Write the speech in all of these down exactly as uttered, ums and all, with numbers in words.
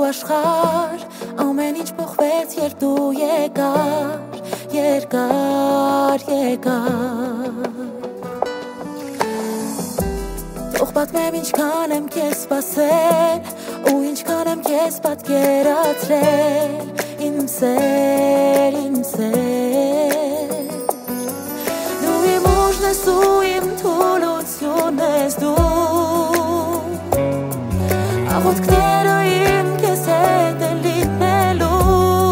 աշխարհ, ամեն ինչ փոխվեց, երբ դու եկար, երկար, երկար։ Թող պատմեմ ինչքան եմ քեզ սպասել, ու ինչքան եմ քեզ պատկերացրել, իմ սեր, իմ սեր։ Դու իմ ուժն ես ու իմ թուլությունն ես դու, աղոթքները իմ քեզ հետ են լինելու,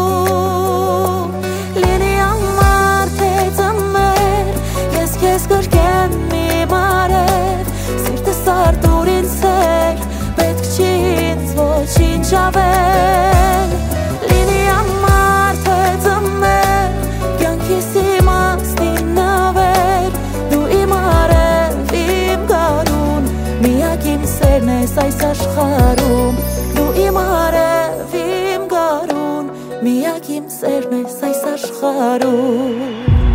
լինի ամառ թե ձմեռ, ես քեզ կրկեմ իմ արև, սիրտս արտուր ինձ սեր, պետք չի ինձ ոչինչ ավել, լինի ամառ թե ձմեռ, կյանքիս իմաստին նվեր, դու իմ արև, իմ գարուն, միակ իմ սերն ես այս աշխարհում, դու իմ արև, իմ գարուն, միակ իմ սերն ես այս աշխարհում։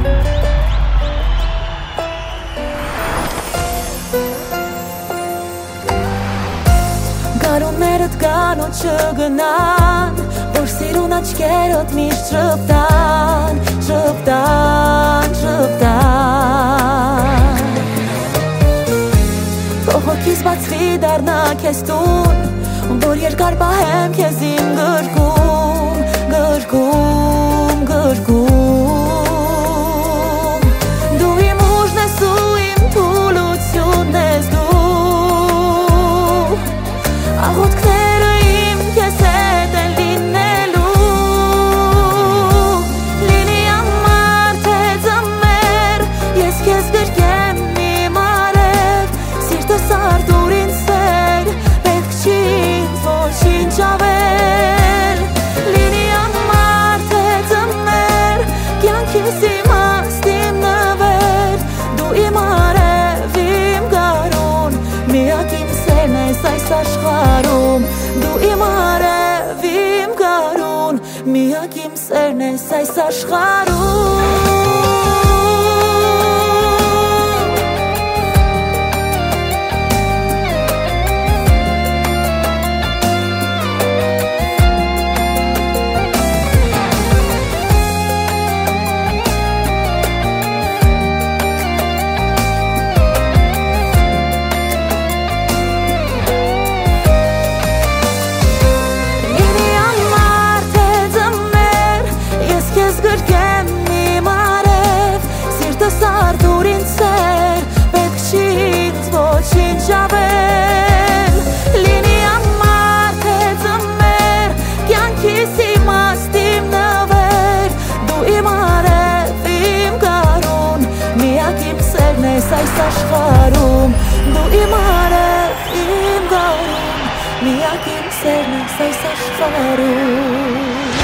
Գարուններդ գան ու չգնան, որ սիրուն աչքերդ միշտ շպտան, շպտան, շպտան։ Թող հոգիս բացվի դառնա քեզ տուն, որ երկար պահեմ քեզ իմ գրկում, գրկում, գրկում։ Դու իմ ուժն ես ու իմ թուլությունն ես դու, աղոթքները իմ քեզ հետ են լինելու, լինի ամառ թե ձմեռ, ես քեզ գրկեմ իմ արև, սիրտս արտուր ինձ սեր, պետք չի ինձ ոչինչ ավել, լինի ամառ թե ձմեռ, կյանքիս իմաստին նվեր, դու իմ արև, իմ գարուն, միակ իմ սերն ես այս աշխարհում, դու իմ արև, իմ գարուն, միակ իմ սերն ես այս աշխարհում։ Արտուր ինձ սեր, պետք չի ինձ ոչինչ ավել, լինի ամառ թե ձմեռ, կյանքիս իմաստին նվեր, դու իմ արև, իմ գարուն, միակ իմ սերն ես այս աշխարհում, դու իմ արև, իմ գարուն, միակ իմ սերն ես այս աշխարհում։